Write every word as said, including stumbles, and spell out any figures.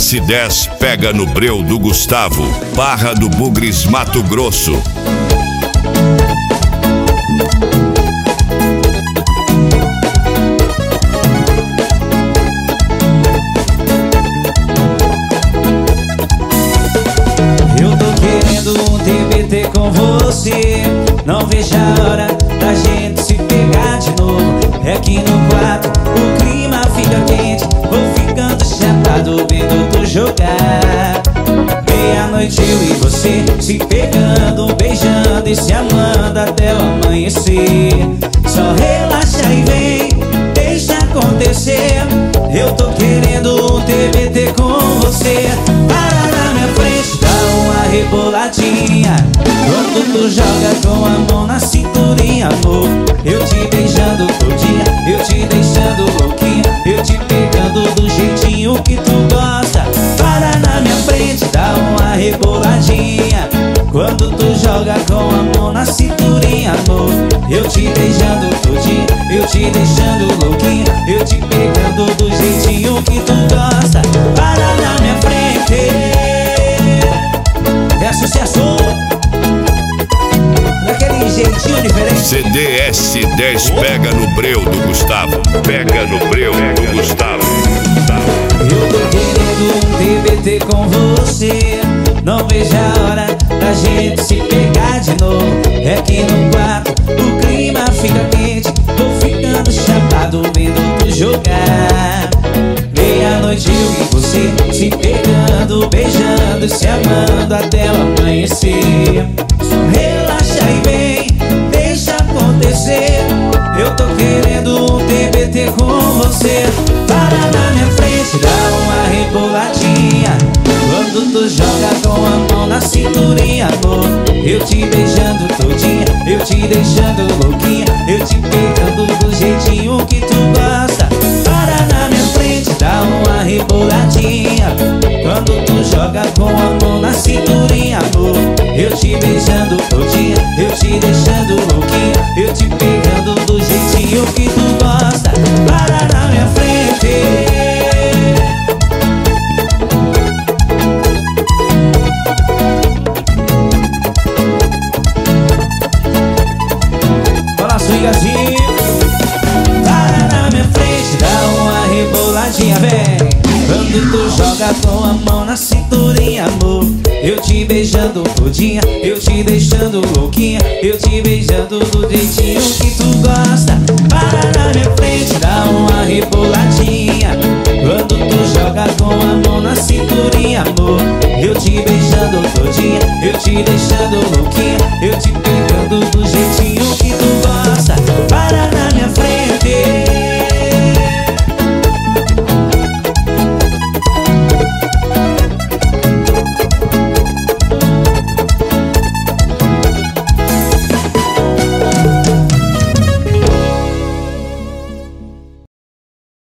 S dez pega no breu do Gustavo, Barra do Bugres, Mato Grosso. Eu tô querendo um T B T com você, não vejo a hora da gente se pegar de novo. É que no quarto o clima fica quente, vou ficando chapado vendo tu jogar. Meia-noite eu e você se pegando, beijando e se amando até o amanhecer. Só relaxa e vem, deixa acontecer. Eu tô querendo um T B T com você. Para na minha frente, dá uma reboladinha. Quando tu joga com a mão na cinturinha, amor, eu te beijando todinha, eu te deixando louquinha, eu te pegando do jeitinho que tu gosta. Para na minha frente, dá uma reboladinha. Quando tu joga com a mão na cinturinha, amor, eu te beijando todinha, eu te deixando louquinha, eu te pegando do jeitinho que tu gosta. Para na minha frente, é sucesso, daquele jeitinho diferente. C D S dez pega no breu do Gustavo, pega no breu do Gustavo. Eu tô querendo um T B T com você, não vejo a hora da gente se pegar de novo. É que no quarto o clima fica quente, tô ficando chapado vendo tu jogar. Meia-noite eu e você se pegando, beijando e se amando até o amanhecer. Só relaxa e vem, deixa acontecer. Eu tô querendo um T B T com você. Para na minha frente, dá uma reboladinha. Quando tu joga com a mão na cinturinha, amor, eu te beijando todinha, eu te deixando louquinha, eu te pegando do jeitinho que tu gosta. Para na minha frente, dá uma reboladinha. Quando tu joga com a mão na cinturinha, amor, eu te beijando todinha, eu te deixando louquinha, eu te pegando do jeitinho que tu gosta. Para na minha frente. Para na minha frente, dá uma reboladinha, vem. Quando tu joga com a mão na cinturinha, amor, eu te beijando todinha, eu te deixando louquinha, eu te beijando do jeitinho que tu gosta. Para na minha frente, dá uma reboladinha. Quando tu joga com a mão na cinturinha, amor, eu te beijando todinha, eu te deixando louquinha,